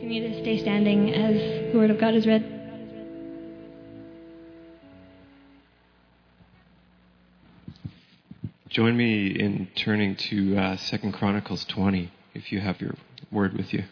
asking you to stay standing as the Word of God is read. Join me in turning to 2 Chronicles 20, if you have your word with you.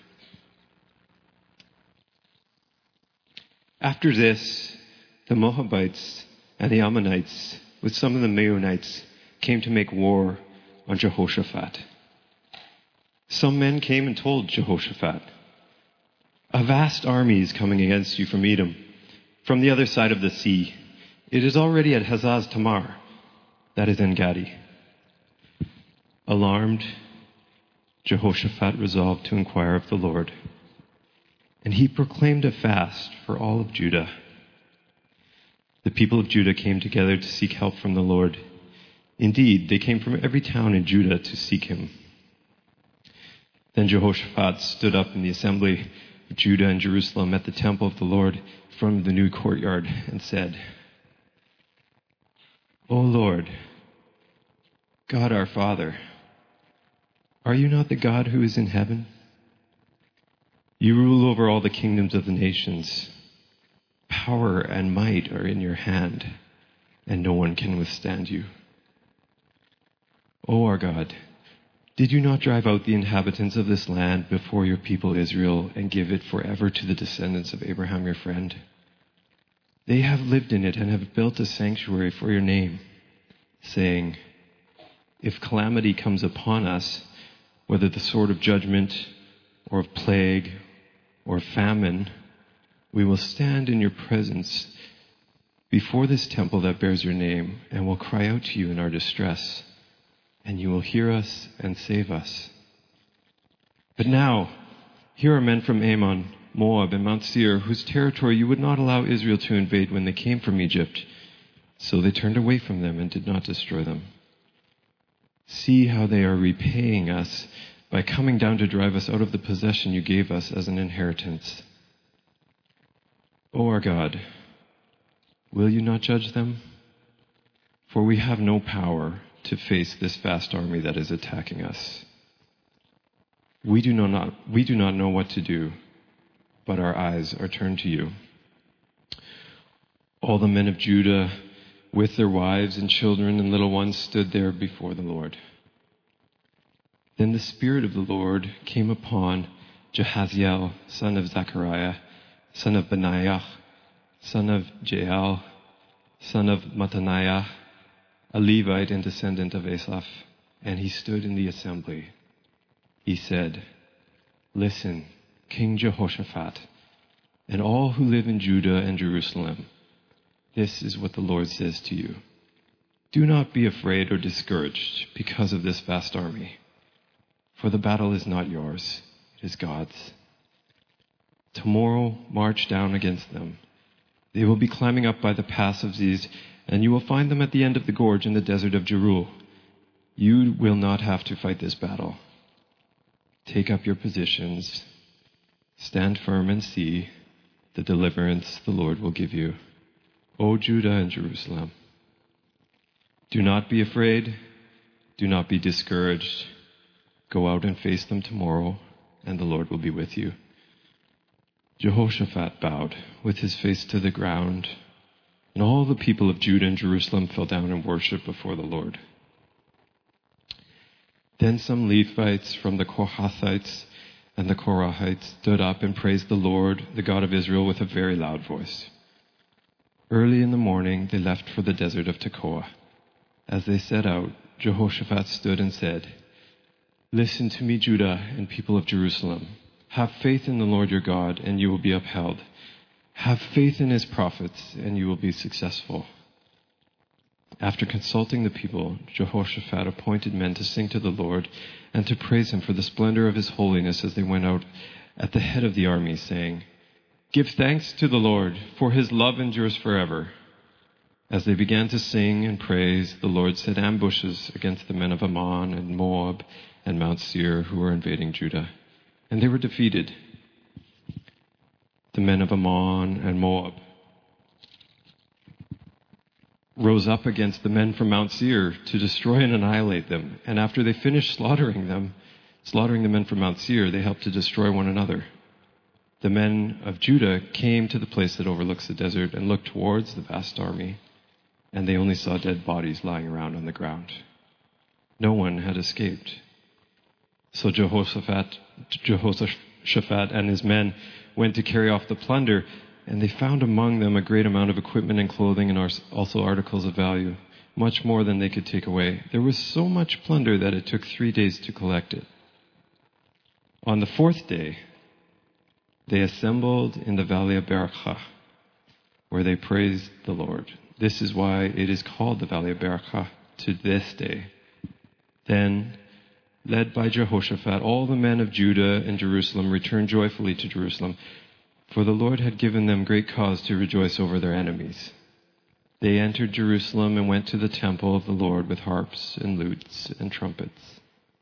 After this, the Moabites and the Ammonites, with some of the Meunites, came to make war on Jehoshaphat. Some men came and told Jehoshaphat, "A vast army is coming against you from Edom, from the other side of the sea. It is already at Hazaz Tamar, that is En Gedi." Alarmed, Jehoshaphat resolved to inquire of the Lord, and he proclaimed a fast for all of Judah. The people of Judah came together to seek help from the Lord. Indeed, they came from every town in Judah to seek him. Then Jehoshaphat stood up in the assembly of Judah and Jerusalem at the temple of the Lord in front of the new courtyard and said, "O Lord, God our Father, are you not the God who is in heaven? You rule over all the kingdoms of the nations. Power and might are in your hand, and no one can withstand you. O our God, did you not drive out the inhabitants of this land before your people Israel and give it forever to the descendants of Abraham your friend? They have lived in it and have built a sanctuary for your name, saying, 'If calamity comes upon us, whether the sword of judgment or of plague or famine, we will stand in your presence before this temple that bears your name and will cry out to you in our distress, and you will hear us and save us.' But now, here are men from Ammon, Moab, and Mount Seir, whose territory you would not allow Israel to invade when they came from Egypt. So they turned away from them and did not destroy them. See how they are repaying us by coming down to drive us out of the possession you gave us as an inheritance. O our God, will you not judge them? For we have no power to face this vast army that is attacking us. We do not know what to do, but our eyes are turned to you." All the men of Judah, with their wives and children and little ones, stood there before the Lord. Then the Spirit of the Lord came upon Jahaziel, son of Zechariah, son of Benaiah, son of Jael, son of Mattaniah, a Levite and descendant of Asaph, and he stood in the assembly. He said, "Listen, King Jehoshaphat, and all who live in Judah and Jerusalem. This is what the Lord says to you. Do not be afraid or discouraged because of this vast army, for the battle is not yours, it is God's. Tomorrow march down against them. They will be climbing up by the pass of Ziz, and you will find them at the end of the gorge in the desert of Jeruel. You will not have to fight this battle. Take up your positions, stand firm and see the deliverance the Lord will give you, O Judah and Jerusalem. Do not be afraid, do not be discouraged. Go out and face them tomorrow, and the Lord will be with you." Jehoshaphat bowed with his face to the ground, and all the people of Judah and Jerusalem fell down and worshipped before the Lord. Then some Levites from the Kohathites and the Korahites stood up and praised the Lord, the God of Israel, with a very loud voice. Early in the morning, they left for the desert of Tekoa. As they set out, Jehoshaphat stood and said, "Listen to me, Judah and people of Jerusalem. Have faith in the Lord your God, and you will be upheld. Have faith in his prophets, and you will be successful." After consulting the people, Jehoshaphat appointed men to sing to the Lord and to praise him for the splendor of his holiness as they went out at the head of the army, saying, "Give thanks to the Lord, for his love endures forever." As they began to sing and praise, the Lord set ambushes against the men of Ammon and Moab and Mount Seir who were invading Judah, and they were defeated. The men of Ammon and Moab rose up against the men from Mount Seir to destroy and annihilate them, and after they finished slaughtering the men from Mount Seir, they helped to destroy one another. the men of Judah came to the place that overlooks the desert and looked towards the vast army, and they only saw dead bodies lying around on the ground. No one had escaped. So Jehoshaphat and his men went to carry off the plunder, and they found among them a great amount of equipment and clothing and also articles of value, much more than they could take away. There was so much plunder that it took 3 days to collect it. On the 4th day, they assembled in the valley of Berakha, where they praised the Lord. This is why it is called the valley of Berakha to this day. Then, led by Jehoshaphat, all the men of Judah and Jerusalem returned joyfully to Jerusalem, for the Lord had given them great cause to rejoice over their enemies. They entered Jerusalem and went to the temple of the Lord with harps and lutes and trumpets.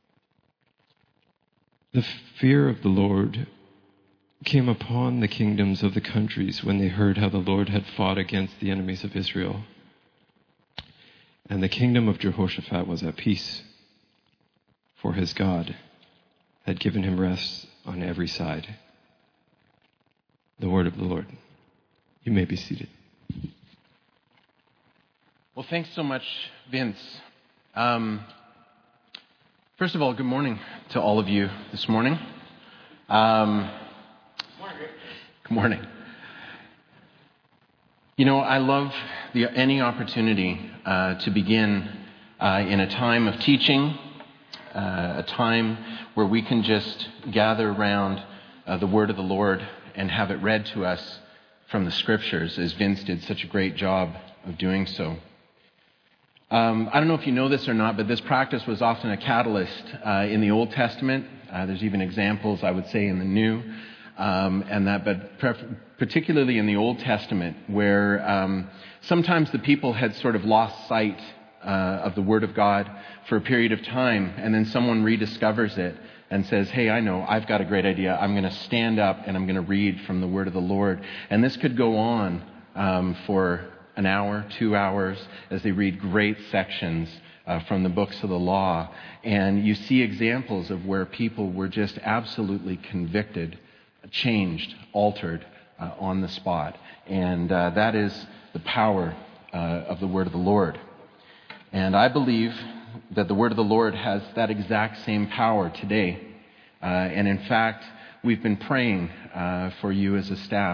The fear of the Lord came upon the kingdoms of the countries when they heard how the Lord had fought against the enemies of Israel. And the kingdom of Jehoshaphat was at peace, for his God had given him rest on every side. The word of the Lord. You may be seated. Well, thanks so much, Vince. First of all, good morning to all of you this morning. Good morning. You know, I love any opportunity to begin in a time of teaching, a time where we can just gather around the word of the Lord and have it read to us from the scriptures, as Vince did such a great job of doing so. I don't know if you know this or not, but this practice was often a catalyst in the Old Testament. There's even examples, I would say, in the New, but particularly in the Old Testament, where sometimes the people had sort of lost sight of the Word of God for a period of time, and then someone rediscovers it and says, hey, I know, I've got a great idea. I'm going to stand up and I'm going to read from the Word of the Lord. And this could go on for an hour, 2 hours, as they read great sections from the books of the law. And you see examples of where people were just absolutely convicted, changed, altered on the spot. And that is the power of the Word of the Lord. And I believe that the Word of the Lord has that exact same power today. And in fact, we've been praying for you as a staff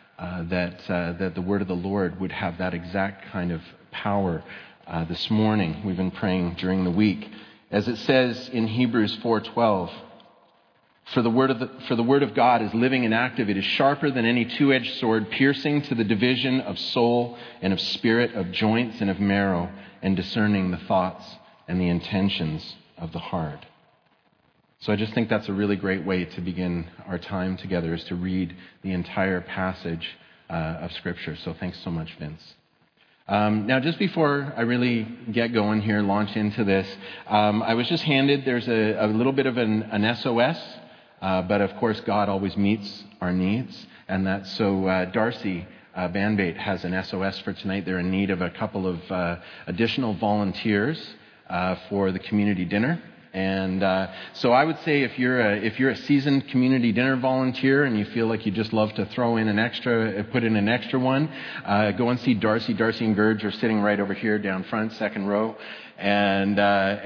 that the Word of the Lord would have that exact kind of power this morning. We've been praying during the week. As it says in Hebrews 4:12, For the word of God is living and active. It is sharper than any two-edged sword, piercing to the division of soul and of spirit, of joints and of marrow, and discerning the thoughts and the intentions of the heart. So I just think that's a really great way to begin our time together, is to read the entire passage of Scripture. So thanks so much, Vince. Now, just before I really get going here, launch into this, I was just handed, there's a little bit of an SOS, but of course God always meets our needs, and that's so Darcy Banbait has an SOS for tonight. They're in need of a couple of additional volunteers for the community dinner. And so I would say if you're a seasoned community dinner volunteer and you feel like you just love to throw in put in an extra one, go and see Darcy. Darcy and Gurge are sitting right over here down front, second row. And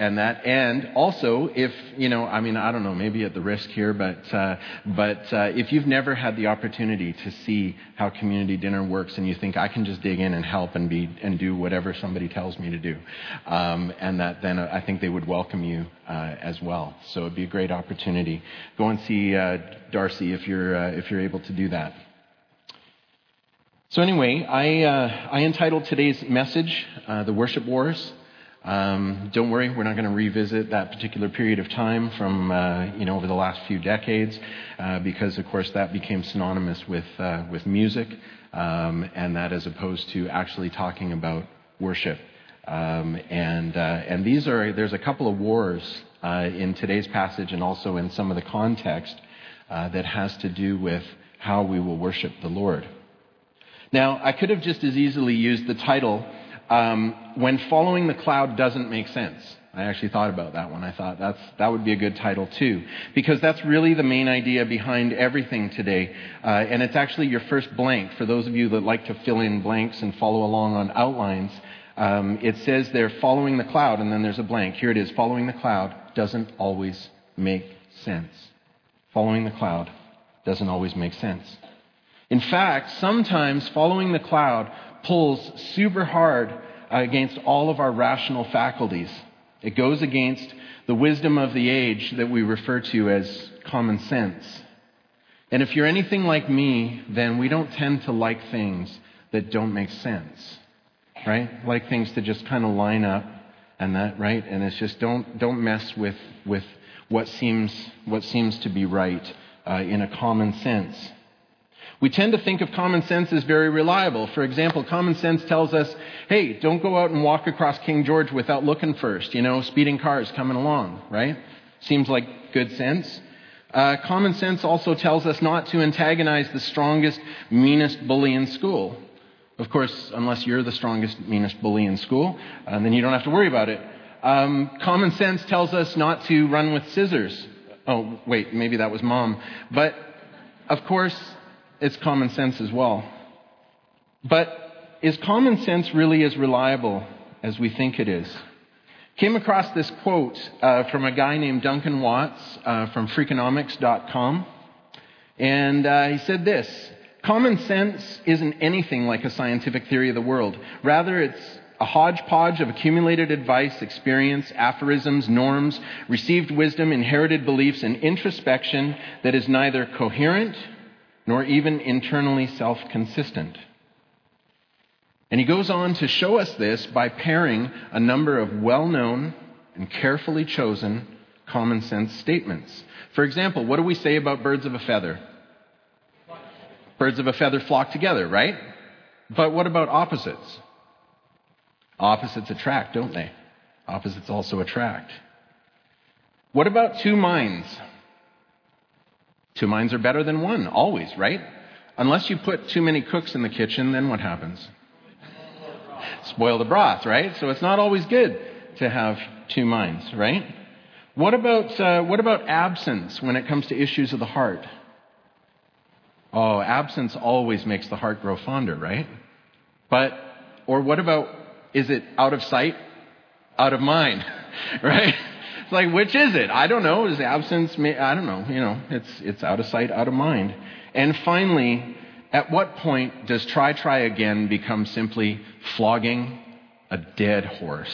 also if, I don't know, maybe at the risk here, but if you've never had the opportunity to see how community dinner works and you think I can just dig in and help and do whatever somebody tells me to do, and that then I think they would welcome you as well. So it'd be a great opportunity. Go and see Darcy if you're able to do that. So anyway, I entitled today's message, The Worship Wars. Don't worry, we're not going to revisit that particular period of time from over the last few decades, because of course that became synonymous with music, and that as opposed to actually talking about worship. And there's a couple of wars in today's passage and also in some of the context that has to do with how we will worship the Lord. Now, I could have just as easily used the title, When Following the Cloud Doesn't Make Sense. I actually thought about that one. I thought that would be a good title too, because that's really the main idea behind everything today. And it's actually your first blank. For those of you that like to fill in blanks and follow along on outlines, it says there, following the cloud, and then there's a blank. Here it is, following the cloud doesn't always make sense. Following the cloud doesn't always make sense. In fact, sometimes following the cloud pulls super hard against all of our rational faculties. It goes against the wisdom of the age that we refer to as common sense. And if you're anything like me, then we don't tend to like things that don't make sense, right? Like things to just kind of line up and that, right? And it's just don't mess with what seems to be right in a common sense. We tend to think of common sense as very reliable. For example, common sense tells us, hey, don't go out and walk across King George without looking first. Speeding cars coming along, right? Seems like good sense. Common sense also tells us not to antagonize the strongest, meanest bully in school. Of course, unless you're the strongest, meanest bully in school, then you don't have to worry about it. Common sense tells us not to run with scissors. Oh, wait, maybe that was Mom. But, of course, it's common sense as well. But is common sense really as reliable as we think it is? Came across this quote from a guy named Duncan Watts from Freakonomics.com. And he said this: common sense isn't anything like a scientific theory of the world. Rather, it's a hodgepodge of accumulated advice, experience, aphorisms, norms, received wisdom, inherited beliefs, and introspection that is neither coherent nor even internally self-consistent. And he goes on to show us this by pairing a number of well-known and carefully chosen common sense statements. For example, what do we say about birds of a feather? Birds of a feather flock together, right? But what about opposites? Opposites attract, don't they? Opposites also attract. What about two minds? Two minds are better than one, always, right? Unless you put too many cooks in the kitchen, then what happens? Spoil the broth, right? So it's not always good to have two minds, right? What about absence when it comes to issues of the heart? Oh, absence always makes the heart grow fonder, right? Or what about, is it out of sight, out of mind, right? It's like, which is it? I don't know. Is absence, I don't know. It's out of sight, out of mind. And finally, at what point does try again become simply flogging a dead horse?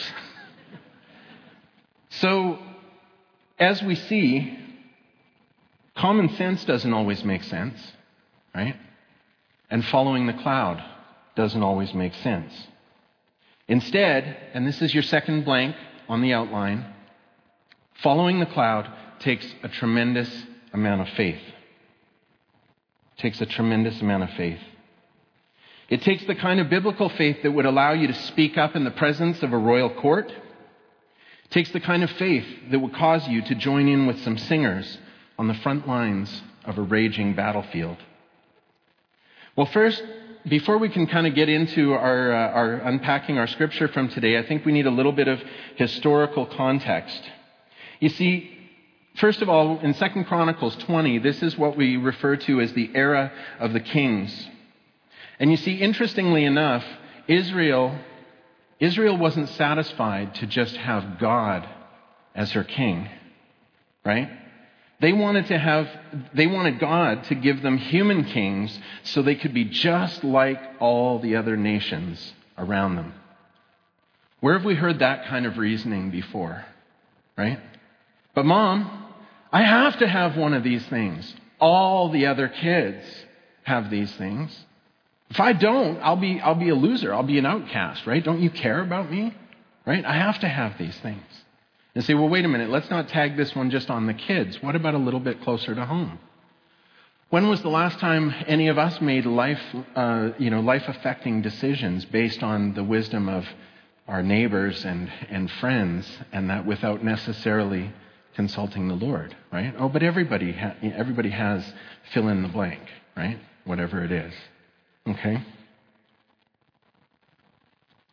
So, as we see, common sense doesn't always make sense, right? And following the cloud doesn't always make sense. Instead, and this is your second blank on the outline, following the cloud takes a tremendous amount of faith. It takes a tremendous amount of faith. It takes the kind of biblical faith that would allow you to speak up in the presence of a royal court. It takes the kind of faith that would cause you to join in with some singers on the front lines of a raging battlefield. Well, first, before we can kind of get into our unpacking our scripture from today, I think we need a little bit of historical context. You see, first of all, in 2 Chronicles 20, this is what we refer to as the era of the kings. And you see, interestingly enough, Israel wasn't satisfied to just have God as her king, right? They wanted God to give them human kings so they could be just like all the other nations around them. Where have we heard that kind of reasoning before, right? But Mom, I have to have one of these things. All the other kids have these things. If I don't, I'll be a loser. I'll be an outcast, right? Don't you care about me? Right? I have to have these things. And say, well, wait a minute. Let's not tag this one just on the kids. What about a little bit closer to home? When was the last time any of us made life-affecting decisions based on the wisdom of our neighbors and friends, and that without necessarily consulting the Lord, right? Oh, but everybody has fill in the blank, right? Whatever it is. Okay?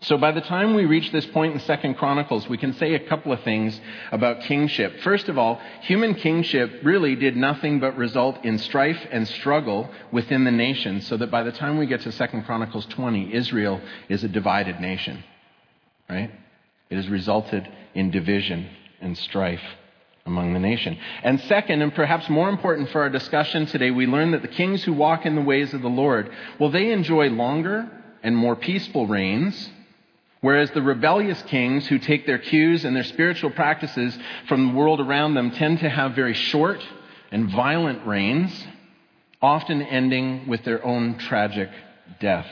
So by the time we reach this point in 2 Chronicles, we can say a couple of things about kingship. First of all, human kingship really did nothing but result in strife and struggle within the nation, so that by the time we get to 2 Chronicles 20, Israel is a divided nation, right? It has resulted in division and strife among the nation. And second, and perhaps more important for our discussion today, we learn that the kings who walk in the ways of the Lord, well, they enjoy longer and more peaceful reigns, whereas the rebellious kings who take their cues and their spiritual practices from the world around them tend to have very short and violent reigns, often ending with their own tragic death.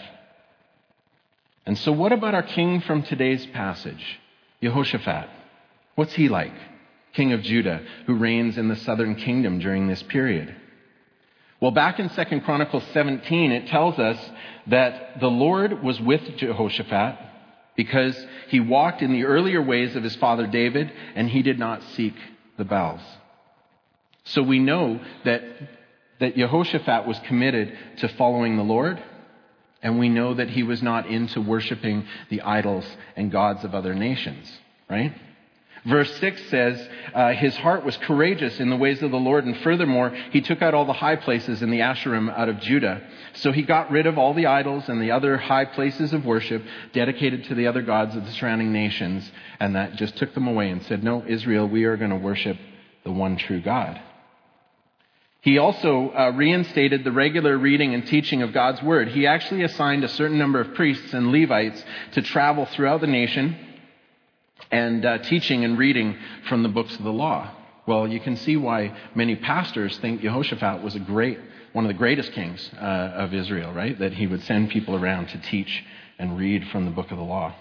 And so what about our king from today's passage, Jehoshaphat? What's he like? King of Judah, who reigns in the southern kingdom during this period. Well, back in 2 Chronicles 17, it tells us that the Lord was with Jehoshaphat because he walked in the earlier ways of his father David, and he did not seek the Baals. So we know that Jehoshaphat was committed to following the Lord, and we know that he was not into worshiping the idols and gods of other nations, right? Verse 6 says, his heart was courageous in the ways of the Lord, and furthermore, he took out all the high places in the Asherim out of Judah. So he got rid of all the idols and the other high places of worship dedicated to the other gods of the surrounding nations, and that just took them away and said, no, Israel, we are going to worship the one true God. He also reinstated the regular reading and teaching of God's word. He actually assigned a certain number of priests and Levites to travel throughout the nation and teaching and reading from the books of the law. Well, you can see why many pastors think Jehoshaphat was one of the greatest kings of Israel, right? That he would send people around to teach and read from the book of the law.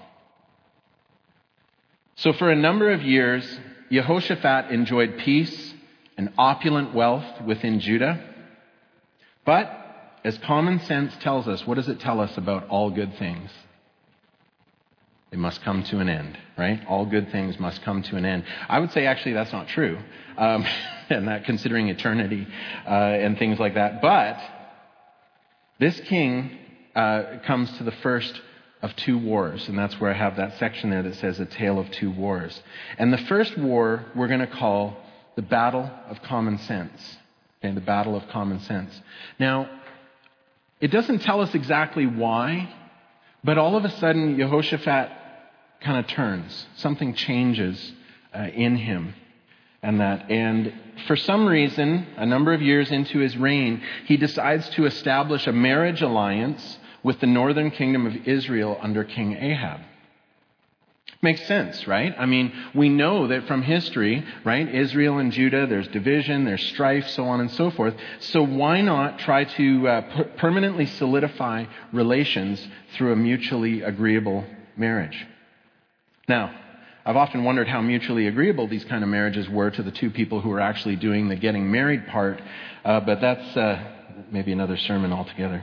So for a number of years, Jehoshaphat enjoyed peace and opulent wealth within Judah. But as common sense tells us, what does it tell us about all good things? They must come to an end, right? All good things must come to an end. I would say actually that's not true, and that considering eternity and things like that. But this king comes to the first of two wars, and that's where I have that section there that says a tale of two wars. And the first war we're going to call the Battle of Common Sense. Okay, the Battle of Common Sense. Now, it doesn't tell us exactly why, but all of a sudden Jehoshaphat kind of turns. Something changes in him. And for some reason, a number of years into his reign, he decides to establish a marriage alliance with the northern kingdom of Israel under King Ahab. Makes sense, right? I mean, we know that from history, right? Israel and Judah, there's division, there's strife, so on and so forth. So why not try to permanently solidify relations through a mutually agreeable marriage? Now, I've often wondered how mutually agreeable these kind of marriages were to the two people who were actually doing the getting married part, but that's maybe another sermon altogether.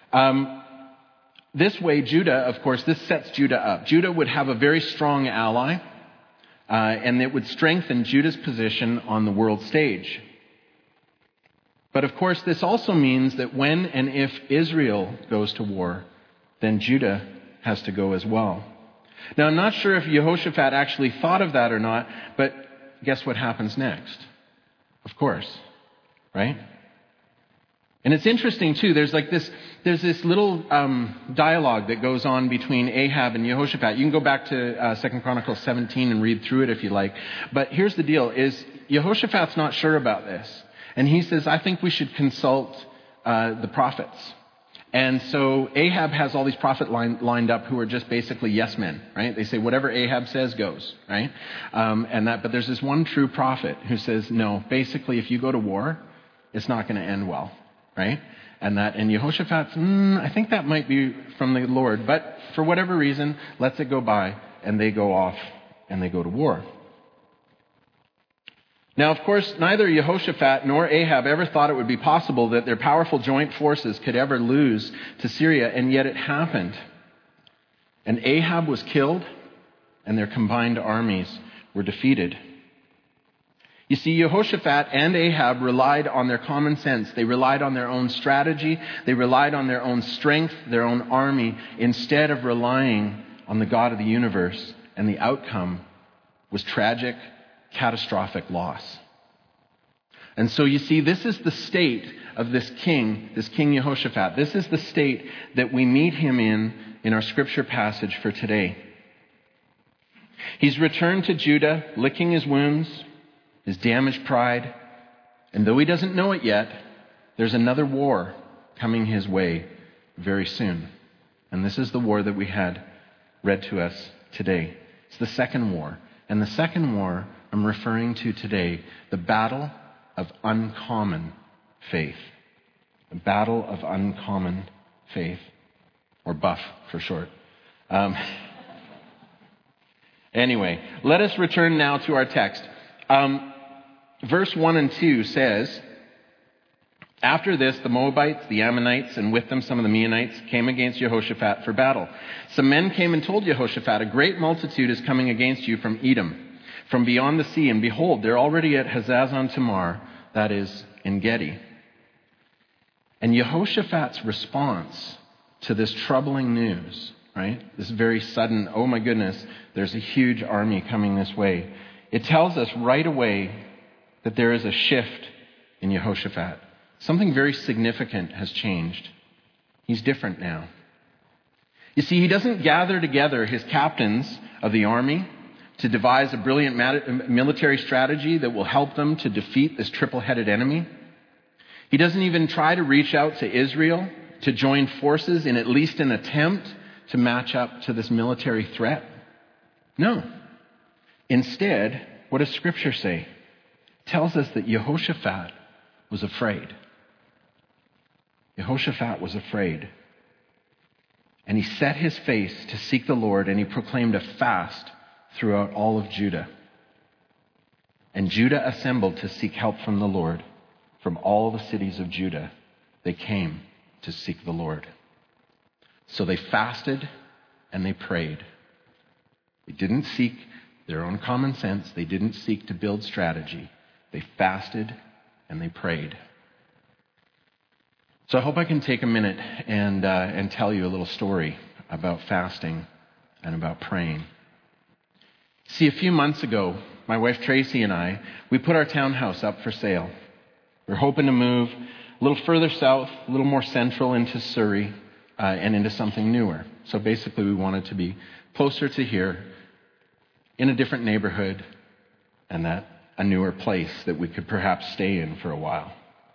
This way, Judah, of course, this sets Judah up. Judah would have a very strong ally, and it would strengthen Judah's position on the world stage. But of course, this also means that when and if Israel goes to war, then Judah has to go as well. Now, I'm not sure if Jehoshaphat actually thought of that or not, but guess what happens next? Of course, right? And it's interesting, too. There's this little dialogue that goes on between Ahab and Jehoshaphat. You can go back to 2 Chronicles 17 and read through it if you like. But here's the deal, is Jehoshaphat's not sure about this. And he says, I think we should consult the prophets. And so Ahab has all these prophets lined up who are just basically yes men, right? They say whatever Ahab says goes, right? But there's this one true prophet who says, no, basically if you go to war, it's not going to end well. Right? And Jehoshaphat's, I think that might be from the Lord. But for whatever reason, lets it go by, and they go off, and they go to war. Now, of course, neither Jehoshaphat nor Ahab ever thought it would be possible that their powerful joint forces could ever lose to Syria, and yet it happened. And Ahab was killed, and their combined armies were defeated. You see, Jehoshaphat and Ahab relied on their common sense. They relied on their own strategy. They relied on their own strength, their own army, instead of relying on the God of the universe, and the outcome was tragic, catastrophic loss. And so you see, this is the state of this King Jehoshaphat. This is the state that we meet him in our scripture passage for today. He's returned to Judah, licking his wounds, his damaged pride, and though he doesn't know it yet, there's another war coming his way very soon. And this is the war that we had read to us today. It's the second war. And the second war I'm referring to today, the battle of uncommon faith. The battle of uncommon faith, or BUFF for short. Anyway, let us return now to our text. Verse 1 and 2 says, "After this, the Moabites, the Ammonites, and with them some of the Meunites came against Jehoshaphat for battle. Some men came and told Jehoshaphat, 'A great multitude is coming against you from Edom, from beyond the sea, and behold, they're already at Hazazon Tamar,' that is, En Gedi." And Jehoshaphat's response to this troubling news, right? This very sudden, oh my goodness, there's a huge army coming this way. It tells us right away that there is a shift in Jehoshaphat. Something very significant has changed. He's different now. You see, he doesn't gather together his captains of the army to devise a brilliant military strategy that will help them to defeat this triple-headed enemy. He doesn't even try to reach out to Israel to join forces in at least an attempt to match up to this military threat. No. Instead, what does Scripture say? It tells us that Jehoshaphat was afraid. Jehoshaphat was afraid. And he set his face to seek the Lord, and he proclaimed a fast throughout all of Judah. And Judah assembled to seek help from the Lord. From all the cities of Judah, they came to seek the Lord. So they fasted and they prayed. They didn't seek their own common sense. They didn't seek to build strategy. They fasted and they prayed. So I hope I can take a minute and tell you a little story about fasting and about praying. See, a few months ago, my wife Tracy and I, we put our townhouse up for sale. We're hoping to move a little further south, a little more central into Surrey, and into something newer. So basically we wanted to be closer to here, in a different neighborhood, and that a newer place that we could perhaps stay in for a while.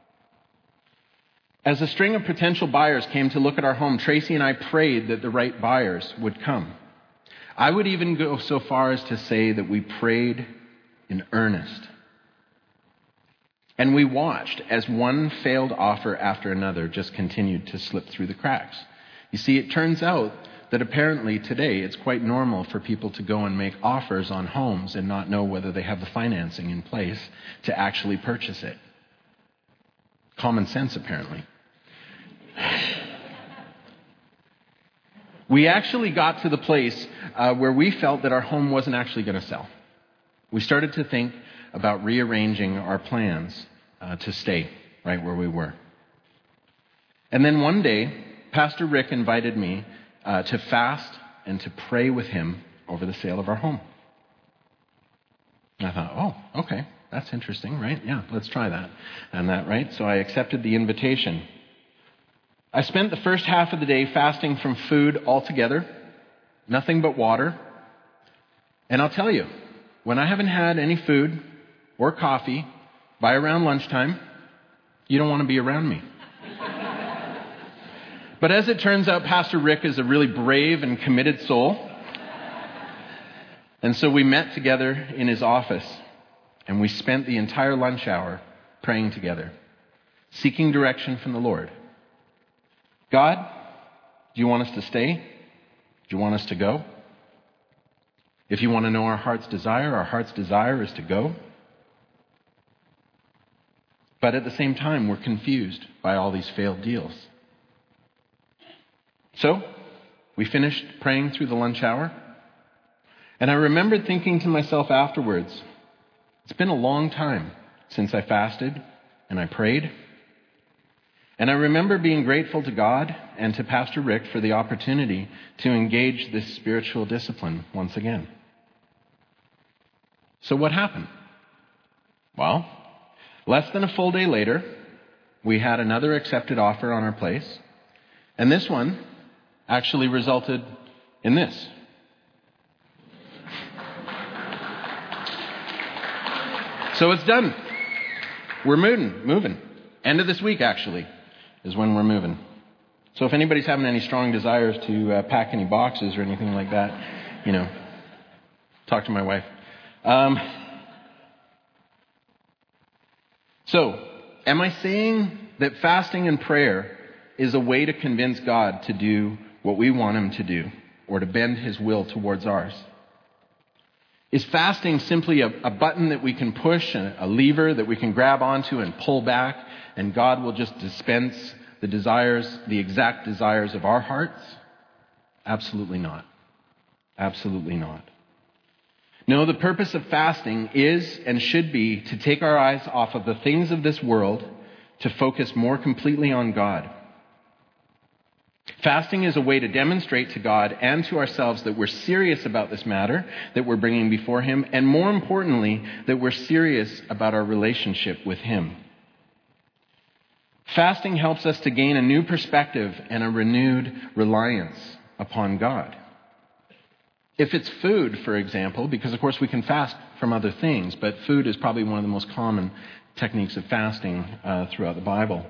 As a string of potential buyers came to look at our home, Tracy and I prayed that the right buyers would come. I would even go so far as to say that we prayed in earnest. And we watched as one failed offer after another just continued to slip through the cracks. You see, it turns out that apparently today it's quite normal for people to go and make offers on homes and not know whether they have the financing in place to actually purchase it. Common sense, apparently. We actually got to the place where we felt that our home wasn't actually going to sell. We started to think about rearranging our plans to stay right where we were. And then one day, Pastor Rick invited me to fast and to pray with him over the sale of our home. And I thought, oh, okay, that's interesting, right? Yeah, let's try that. And that, right? So I accepted the invitation. I spent the first half of the day fasting from food altogether, nothing but water. And I'll tell you, when I haven't had any food or coffee by around lunchtime, you don't want to be around me. But as it turns out, Pastor Rick is a really brave and committed soul. And so we met together in his office, and we spent the entire lunch hour praying together, seeking direction from the Lord. God, do you want us to stay? Do you want us to go? If you want to know our heart's desire is to go. But at the same time, we're confused by all these failed deals. So, we finished praying through the lunch hour. And I remembered thinking to myself afterwards, it's been a long time since I fasted and I prayed. And I remember being grateful to God and to Pastor Rick for the opportunity to engage this spiritual discipline once again. So what happened? Well, less than a full day later, we had another accepted offer on our place. And this one actually resulted in this. So it's done. We're moving. End of this week, actually, is when we're moving. So if anybody's having any strong desires to pack any boxes or anything like that, talk to my wife. So, am I saying that fasting and prayer is a way to convince God to do what we want Him to do, or to bend His will towards ours? Is fasting simply a button that we can push, a lever that we can grab onto and pull back, and God will just dispense the exact desires of our hearts? Absolutely not. Absolutely not. No, the purpose of fasting is and should be to take our eyes off of the things of this world to focus more completely on God. Fasting is a way to demonstrate to God and to ourselves that we're serious about this matter that we're bringing before Him, and more importantly, that we're serious about our relationship with Him. Fasting helps us to gain a new perspective and a renewed reliance upon God. If it's food, for example, because of course we can fast from other things, but food is probably one of the most common techniques of fasting throughout the Bible.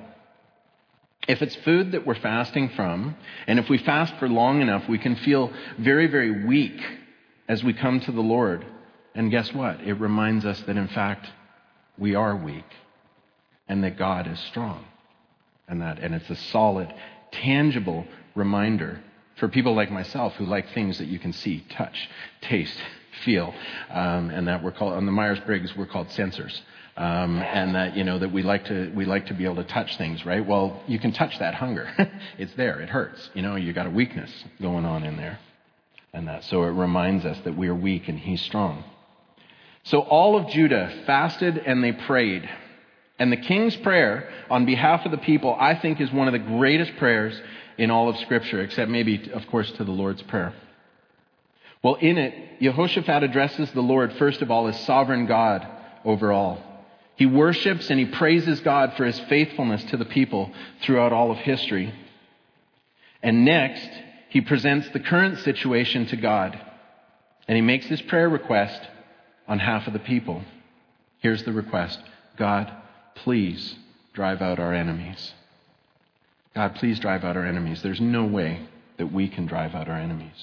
If it's food that we're fasting from, and if we fast for long enough, we can feel very, very weak as we come to the Lord. And guess what? It reminds us that in fact we are weak and that God is strong. And it's a solid, tangible reminder for people like myself who like things that you can see, touch, taste, feel, and that we're called on the Myers-Briggs we're called sensors, and that that we like to be able to touch things, right? Well, you can touch that hunger; it's there. It hurts. You got a weakness going on in there, and that so it reminds us that we are weak and He's strong. So all of Judah fasted and they prayed. And the king's prayer on behalf of the people, I think, is one of the greatest prayers in all of Scripture, except maybe, of course, to the Lord's Prayer. Well, in it, Jehoshaphat addresses the Lord, first of all, as sovereign God over all. He worships and he praises God for His faithfulness to the people throughout all of history. And next, he presents the current situation to God. And he makes his prayer request on behalf of the people. Here's the request. God, please drive out our enemies. God, please drive out our enemies. There's no way that we can drive out our enemies.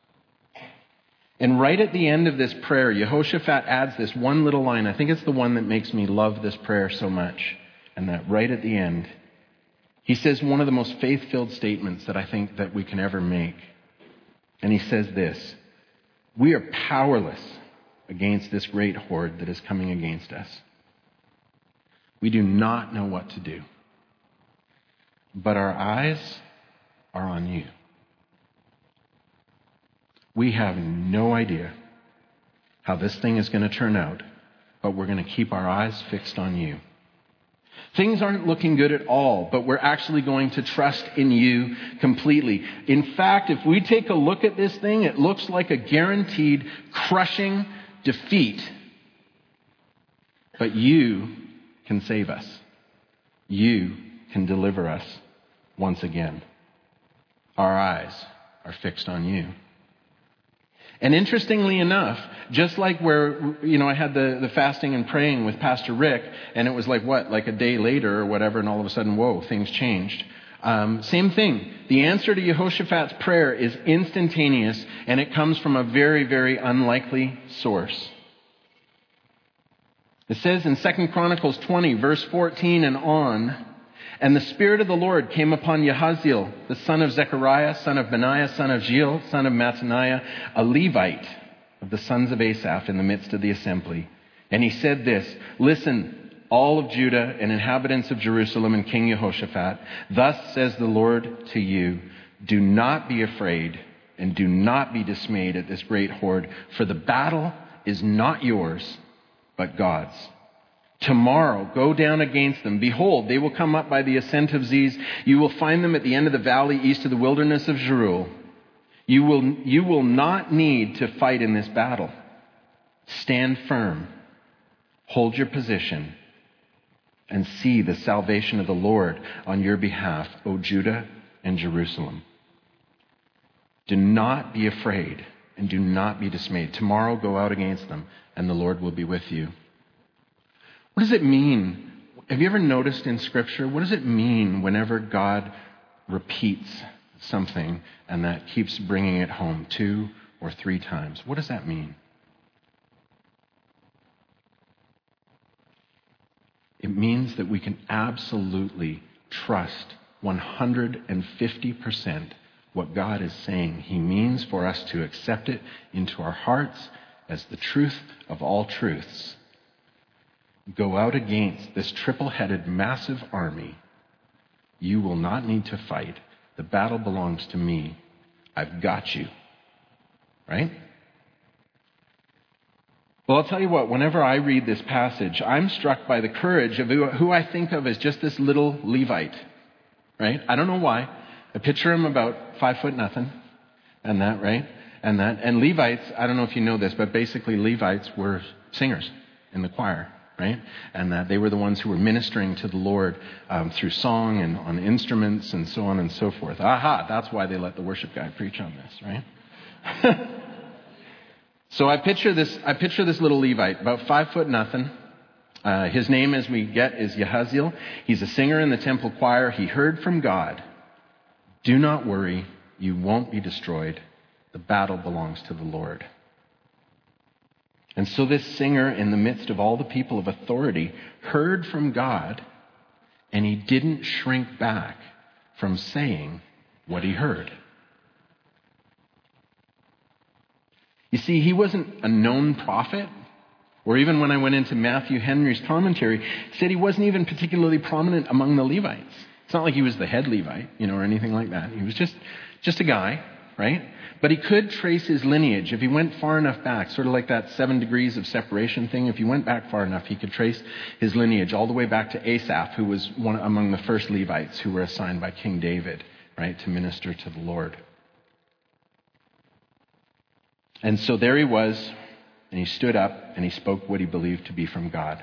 And right at the end of this prayer, Jehoshaphat adds this one little line. I think it's the one that makes me love this prayer so much. And that right at the end, he says one of the most faith-filled statements that I think that we can ever make. And he says this: we are powerless against this great horde that is coming against us. We do not know what to do, but our eyes are on you. We have no idea how this thing is going to turn out, but we're going to keep our eyes fixed on you. Things aren't looking good at all, but we're actually going to trust in you completely. In fact, if we take a look at this thing, it looks like a guaranteed crushing defeat. But you can save us. You can deliver us once again. Our eyes are fixed on you. And interestingly enough, just like where, I had the fasting and praying with Pastor Rick, and it was like a day later or whatever, and all of a sudden, whoa, things changed. Same thing. The answer to Jehoshaphat's prayer is instantaneous, and it comes from a very, very unlikely source. It says in 2 Chronicles 20, verse 14 and on, and the Spirit of the Lord came upon Yahaziel, the son of Zechariah, son of Benaiah, son of Jeiel, son of Mattaniah, a Levite of the sons of Asaph, in the midst of the assembly. And he said this: listen, all of Judah and inhabitants of Jerusalem and King Jehoshaphat, thus says the Lord to you, do not be afraid and do not be dismayed at this great horde, for the battle is not yours, but God's. Tomorrow, go down against them. Behold, they will come up by the ascent of Ziz. You will find them at the end of the valley east of the wilderness of Jeruel. You will not need to fight in this battle. Stand firm. Hold your position. And see the salvation of the Lord on your behalf, O Judah and Jerusalem. Do not be afraid and do not be dismayed. Tomorrow, go out against them, and the Lord will be with you. What does it mean? Have you ever noticed in Scripture, what does it mean whenever God repeats something and that keeps bringing it home 2 or 3 times? What does that mean? It means that we can absolutely trust 150% what God is saying. He means for us to accept it into our hearts as the truth of all truths. Go out against this triple-headed massive army. You will not need to fight. The battle belongs to me. I've got you. Right? Well, I'll tell you what, whenever I read this passage, I'm struck by the courage of who I think of as just this little Levite. Right? I don't know why. I picture him about 5 foot nothing. And that, right? And Levites, I don't know if you know this, but basically Levites were singers in the choir. Right? And that they were the ones who were ministering to the Lord through song and on instruments and so on and so forth. Aha, that's why they let the worship guy preach on this, right? So I picture this little Levite, about 5 foot nothing. His name, as we get, is Yahaziel. He's a singer in the temple choir. He heard from God, "Do not worry, you won't be destroyed. The battle belongs to the Lord." And so this singer, in the midst of all the people of authority, heard from God, and he didn't shrink back from saying what he heard. You see, he wasn't a known prophet, or even when I went into Matthew Henry's commentary, it said he wasn't even particularly prominent among the Levites. It's not like he was the head Levite, or anything like that. He was just a guy, right? But he could trace his lineage. If he went far enough back, sort of like that 7 degrees of separation thing, if he went back far enough, he could trace his lineage all the way back to Asaph, who was one among the first Levites who were assigned by King David, right, to minister to the Lord. And so there he was, and he stood up, and he spoke what he believed to be from God.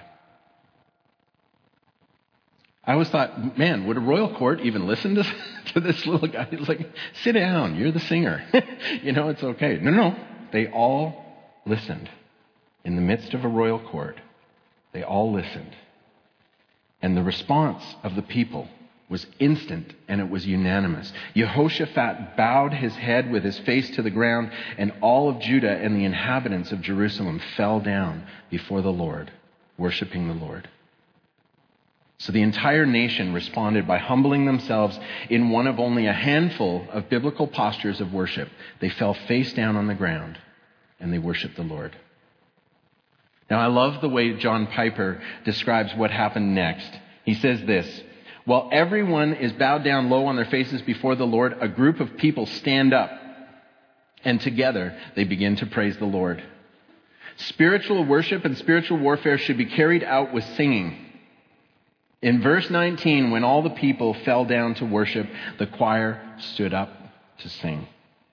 I always thought, man, would a royal court even listen to this little guy? He's like, sit down, you're the singer. It's okay. No. They all listened. In the midst of a royal court, they all listened. And the response of the people was instant, and it was unanimous. Jehoshaphat bowed his head with his face to the ground, and all of Judah and the inhabitants of Jerusalem fell down before the Lord, worshiping the Lord. So the entire nation responded by humbling themselves in one of only a handful of biblical postures of worship. They fell face down on the ground and they worshiped the Lord. Now, I love the way John Piper describes what happened next. He says this: while everyone is bowed down low on their faces before the Lord, a group of people stand up, and together they begin to praise the Lord. Spiritual worship and spiritual warfare should be carried out with singing. In verse 19, when all the people fell down to worship, the choir stood up to sing.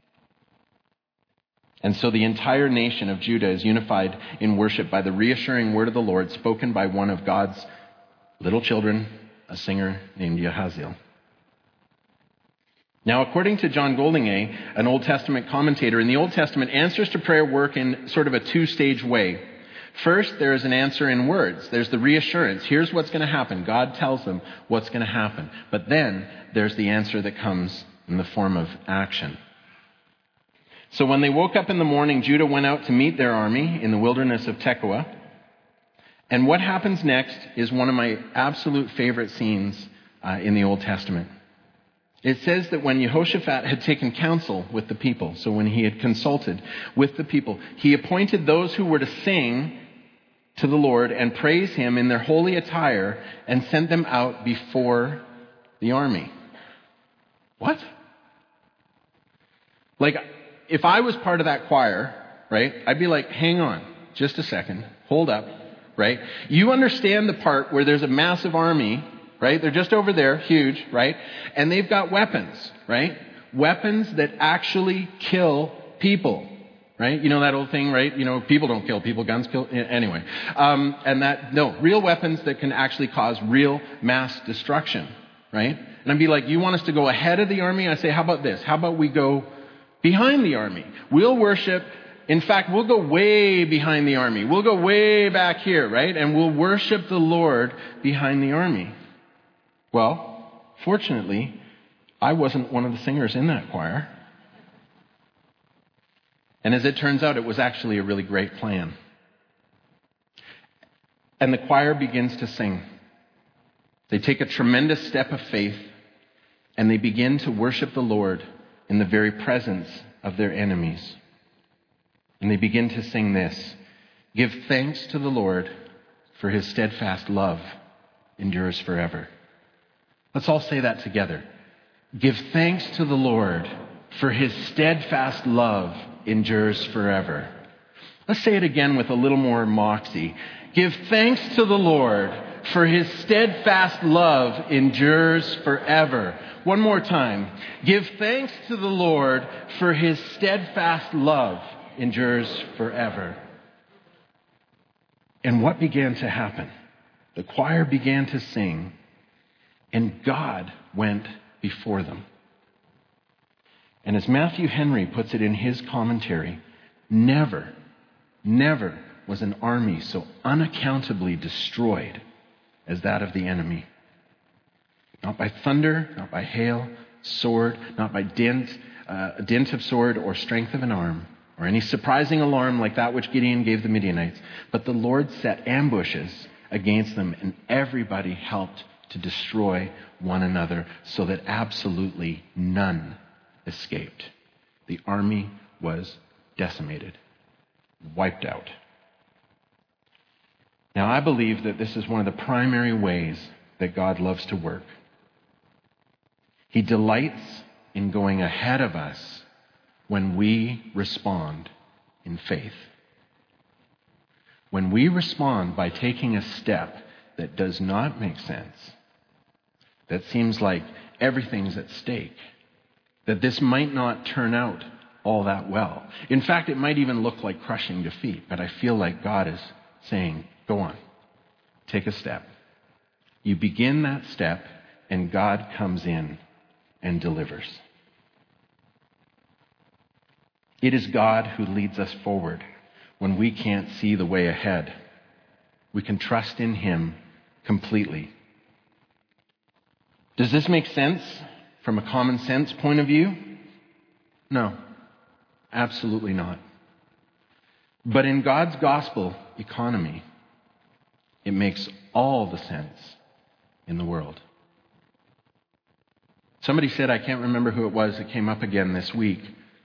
And so the entire nation of Judah is unified in worship by the reassuring word of the Lord spoken by one of God's little children, a singer named Yahaziel. Now, according to John Goldingay, an Old Testament commentator, in the Old Testament, answers to prayer work in sort of a 2-stage way. First, there is an answer in words. There's the reassurance. Here's what's going to happen. God tells them what's going to happen. But then there's the answer that comes in the form of action. So when they woke up in the morning, Judah went out to meet their army in the wilderness of Tekoa. And what happens next is one of my absolute favorite scenes in the Old Testament. It says that when Jehoshaphat had taken counsel with the people, so when he had consulted with the people, he appointed those who were to sing to the Lord and praise him in their holy attire and sent them out before the army. What? Like, if I was part of that choir, right, I'd be like, hang on just a second, hold up, right? You understand the part where there's a massive army, right? They're just over there, huge, right? And they've got weapons, right? Weapons that actually kill people, right? You know that old thing, right? You know, people don't kill people, guns kill. Anyway. Real weapons that can actually cause real mass destruction, right? And I'd be like, you want us to go ahead of the army? I say, how about this? How about we go behind the army? We'll worship. In fact, we'll go way behind the army. We'll go way back here, right? And we'll worship the Lord behind the army. Well, fortunately, I wasn't one of the singers in that choir. And as it turns out, it was actually a really great plan. And the choir begins to sing. They take a tremendous step of faith, and they begin to worship the Lord in the very presence of their enemies. And they begin to sing this: "Give thanks to the Lord, for his steadfast love endures forever." Let's all say that together. Give thanks to the Lord, for his steadfast love endures forever. Let's say it again with a little more moxie. Give thanks to the Lord, for his steadfast love endures forever. One more time. Give thanks to the Lord, for his steadfast love endures forever. And what began to happen? The choir began to sing, and God went before them. And as Matthew Henry puts it in his commentary, never was an army so unaccountably destroyed as that of the enemy. Not by thunder, not by hail, sword, not by dint of sword or strength of an arm, or any surprising alarm like that which Gideon gave the Midianites, but the Lord set ambushes against them, and everybody helped to destroy one another so that absolutely none escaped. The army was decimated, wiped out. Now, I believe that this is one of the primary ways that God loves to work. He delights in going ahead of us when we respond in faith. When we respond by taking a step that does not make sense, that seems like everything's at stake, that this might not turn out all that well. In fact, it might even look like crushing defeat, but I feel like God is saying, go on, take a step. You begin that step, and God comes in and delivers. It is God who leads us forward when we can't see the way ahead. We can trust in him completely. Does this make sense from a common sense point of view? No, absolutely not. But in God's gospel economy, it makes all the sense in the world. Somebody said, I can't remember who it was, it came up again this week,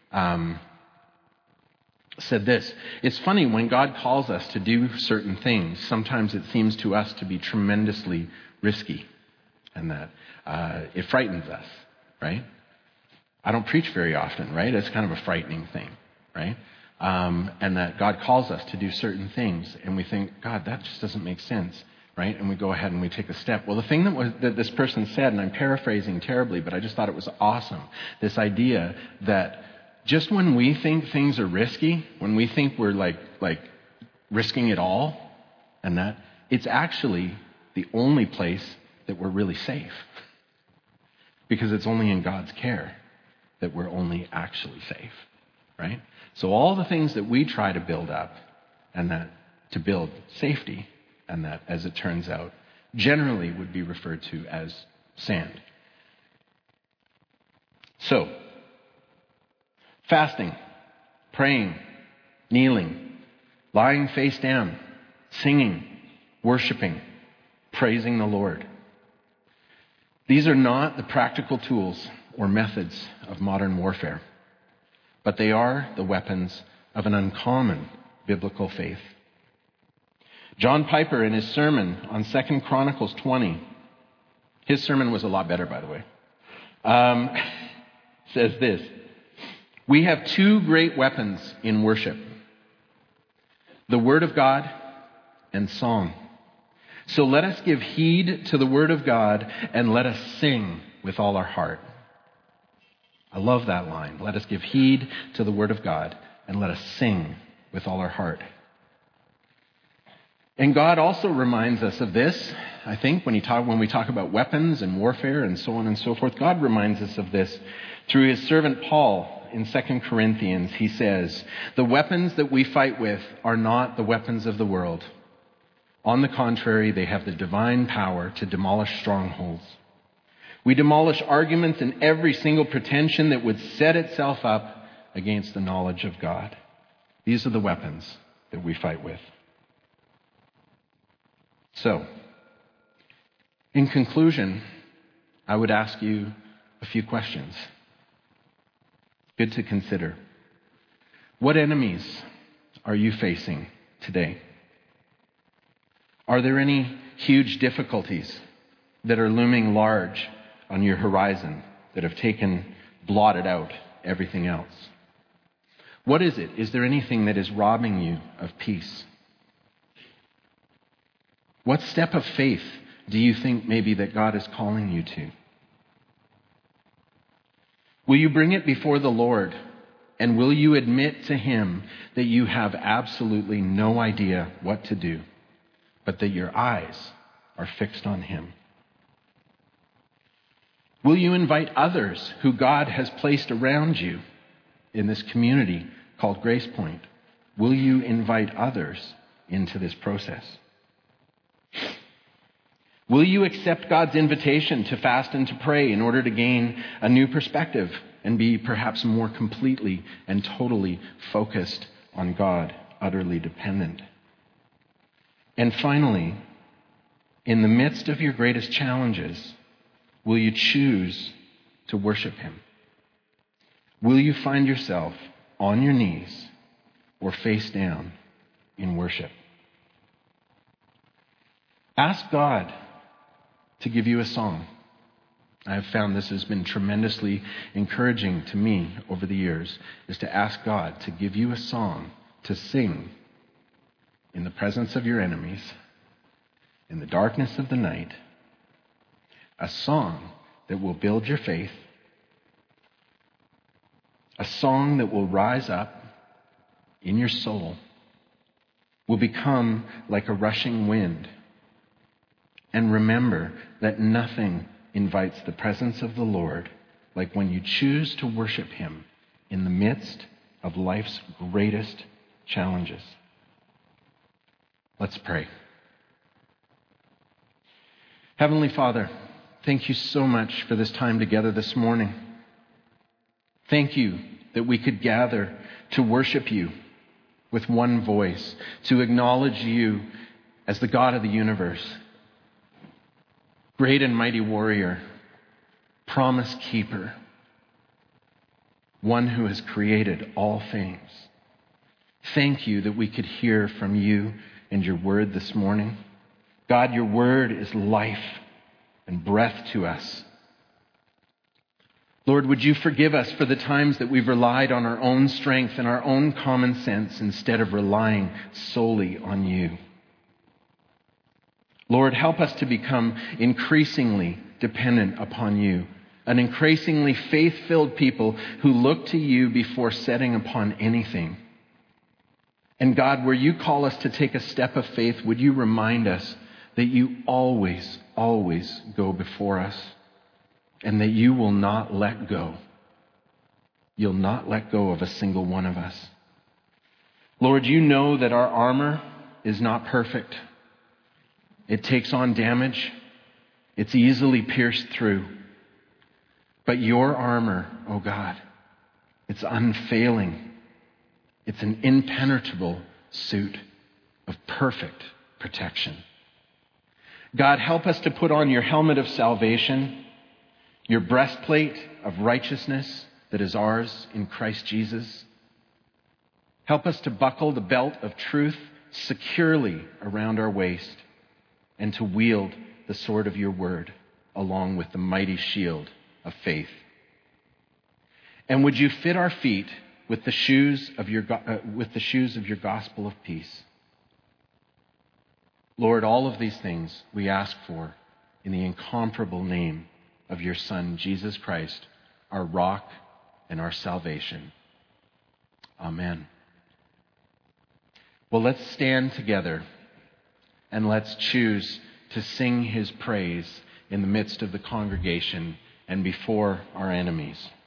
said this: it's funny, when God calls us to do certain things, sometimes it seems to us to be tremendously risky, and that it frightens us, right? I don't preach very often, right? It's kind of a frightening thing, right? And that God calls us to do certain things, and we think, God, that just doesn't make sense, right? And we go ahead and we take a step. Well, the thing that this person said, and I'm paraphrasing terribly, but I just thought it was awesome, this idea that just when we think things are risky, when we think we're like risking it all, and that it's actually the only place that we're really safe. Because it's only in God's care that we're only actually safe, right? So all the things that we try to build up, and that to build safety, and that, as it turns out, generally would be referred to as sand. So, fasting, praying, kneeling, lying face down, singing, worshiping, praising the Lord. These are not the practical tools or methods of modern warfare, but they are the weapons of an uncommon biblical faith. John Piper, in his sermon on 2 Chronicles 20, his sermon was a lot better, by the way, says this: we have two great weapons in worship: the Word of God and song. So let us give heed to the word of God and let us sing with all our heart. I love that line. Let us give heed to the word of God and let us sing with all our heart. And God also reminds us of this, I think, when we talk about weapons and warfare and so on and so forth. God reminds us of this through his servant Paul in 2 Corinthians. He says, "The weapons that we fight with are not the weapons of the world. On the contrary, they have the divine power to demolish strongholds. We demolish arguments and every single pretension that would set itself up against the knowledge of God." These are the weapons that we fight with. So, in conclusion, I would ask you a few questions. Good to consider. What enemies are you facing today? Are there any huge difficulties that are looming large on your horizon that have blotted out everything else? What is it? Is there anything that is robbing you of peace? What step of faith do you think maybe that God is calling you to? Will you bring it before the Lord, and will you admit to him that you have absolutely no idea what to do, but that your eyes are fixed on him? Will you invite others who God has placed around you in this community called Grace Point? Will you invite others into this process? Will you accept God's invitation to fast and to pray in order to gain a new perspective and be perhaps more completely and totally focused on God, utterly dependent? And finally, in the midst of your greatest challenges, will you choose to worship him? Will you find yourself on your knees or face down in worship? Ask God to give you a song. I have found this has been tremendously encouraging to me over the years, is to ask God to give you a song to sing in the presence of your enemies, in the darkness of the night, a song that will build your faith, a song that will rise up in your soul, will become like a rushing wind. And remember that nothing invites the presence of the Lord like when you choose to worship him in the midst of life's greatest challenges. Let's pray. Heavenly Father, thank you so much for this time together this morning. Thank you that we could gather to worship you with one voice, to acknowledge you as the God of the universe, great and mighty warrior, promise keeper, one who has created all things. Thank you that we could hear from you and your word this morning. God, your word is life and breath to us. Lord, would you forgive us for the times that we've relied on our own strength and our own common sense instead of relying solely on you. Lord, help us to become increasingly dependent upon you, an increasingly faith-filled people who look to you before setting upon anything. And God, where you call us to take a step of faith, would you remind us that you always, always go before us and that you will not let go. You'll not let go of a single one of us. Lord, you know that our armor is not perfect. It takes on damage. It's easily pierced through. But your armor, oh God, it's unfailing. It's an impenetrable suit of perfect protection. God, help us to put on your helmet of salvation, your breastplate of righteousness that is ours in Christ Jesus. Help us to buckle the belt of truth securely around our waist, and to wield the sword of your word along with the mighty shield of faith. And would you fit our feet with the shoes of your gospel of peace? Lord, all of these things we ask for in the incomparable name of your Son, Jesus Christ, our rock and our salvation. Amen. Well, let's stand together and let's choose to sing his praise in the midst of the congregation and before our enemies.